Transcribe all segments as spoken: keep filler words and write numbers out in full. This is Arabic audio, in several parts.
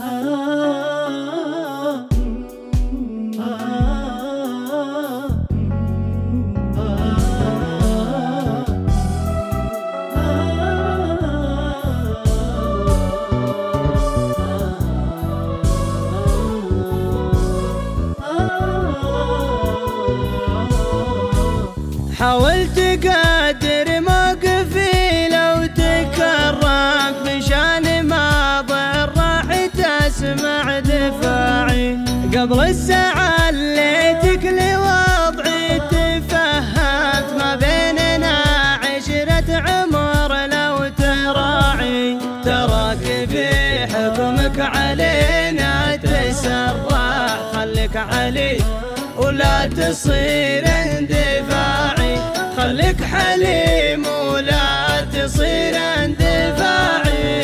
حاولت قدر موقفي لو تكرمت مشان ما ضر راح تسمع دفاعي قبل الساعة اللي تكلي وضعي تفهمت ما بيننا عشرة عمر لو تراعي تراك في حكمك علينا تسرع خليك علي ولا تصير اندفاعي خليك حليم ولا تصير اندفاعي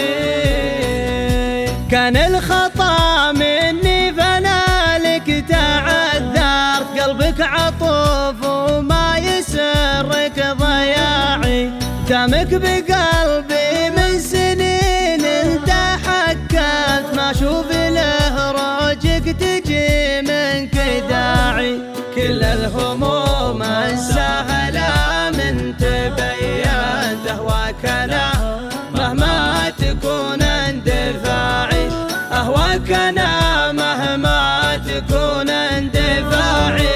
كان الخطا مني فنالك تعذرت قلبك عطوف وما يسرك ضياعي دامك بقلبي من سنين انت حكمت ما اشوف له روجك تجي منك داعي كل الهموم السهلة من تبين أهواك أنا مهما تكون اندفاعي أهواك أنا مهما تكون اندفاعي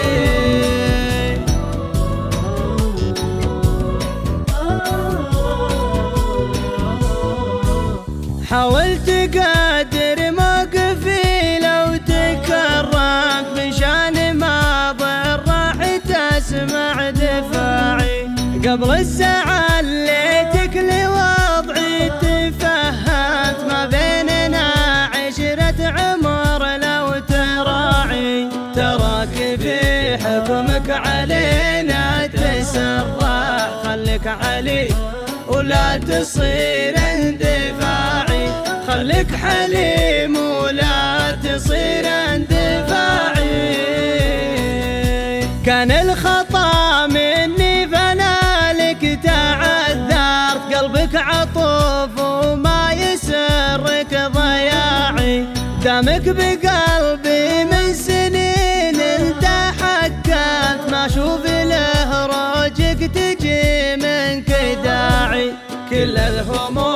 حاولت قدر موقفي لو تكرمت مشان ما ضر راح تسمع دفاعي قبل الساعة اللي تكلي وضعي تفهمت ما بيننا عشرة عمر لو تراعي تراك في حكمك علينا تسرع خليك علي ولا تصير اندفاعي خليك حليم ولا تصير اندفاعي كان الخطا مني فنالك تعذرت قلبك عطوف وما يسرك ضياعي دامك بقلبي من سنين انت حكمت ما اشوف له روجك تجي منك داعي كل الهموم